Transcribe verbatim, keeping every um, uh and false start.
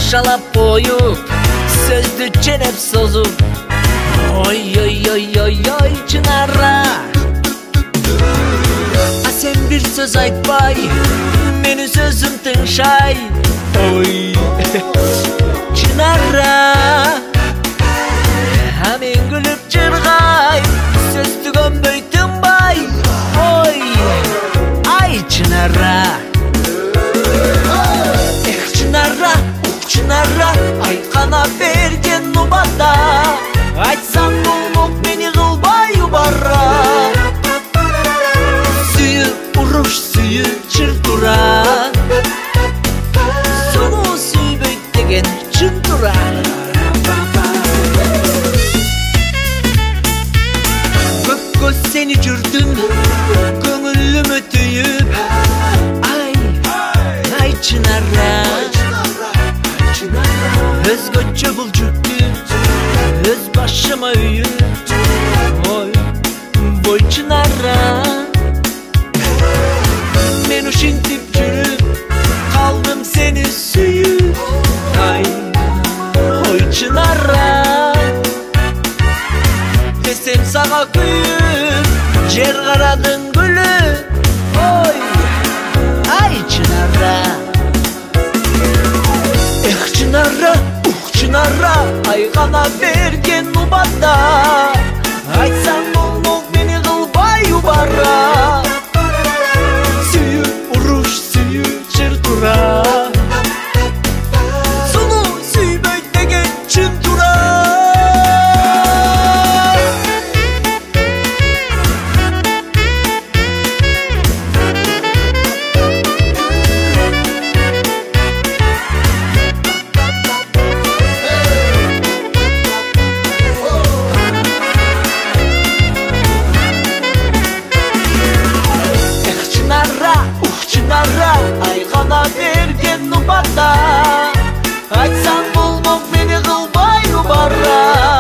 тамашалап коюп, сөздү ченеп созуп. Ой ой ой ой ой Чынара, а сен бир сөз айтпай, мени сөзүм тыңшай. Ой Чынара, а мен күлүп жыргай, сөз түгөнбөй тынбай. Ой ай Чынара, эх Чынара, ух Чынара, айкана берген убада, айтсаң болмок мени кылбай убара. Сүйүп уруш, сүйүп чыр тура, суну сүйбөйт деген чын тура. Көккө сени жүрдүм, көңүлүмө түйүп. Ай, ай Чынара, өзгөчө бул жүктү өз башыма үйүп. Ой, бой Чынара, мен ушинтип жүрүп калдым сени сүйүп. Ай, ой Чынара, десем сага күйүп, жер карадың гүлү. Ой, ай Чынара, эх Чынара, ух Чынара, айгана берген убада, айтсаң болмок мени кылбай убара. Сүйүп уруш, сүйүп чыр тура, суну сүйбөйт деген чын тура. Айгана берген убада, айтсаң болмок мени кылбай убара.